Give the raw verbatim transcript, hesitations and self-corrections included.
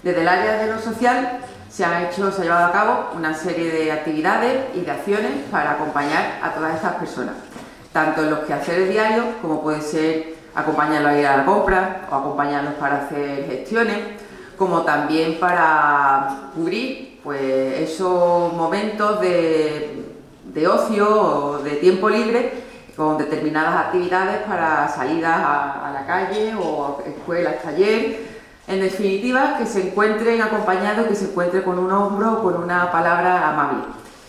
Desde el área de lo social se han hecho, se ha llevado a cabo una serie de actividades y de acciones para acompañar a todas estas personas, tanto en los quehaceres diarios, como puede ser acompañarlos a ir a la compra o acompañarlos para hacer gestiones, como también para cubrir pues, esos momentos de, de ocio o de tiempo libre con determinadas actividades para salidas a, a la calle o a escuelas, taller. En definitiva, que se encuentren acompañados, que se encuentren con un hombro o con una palabra amable.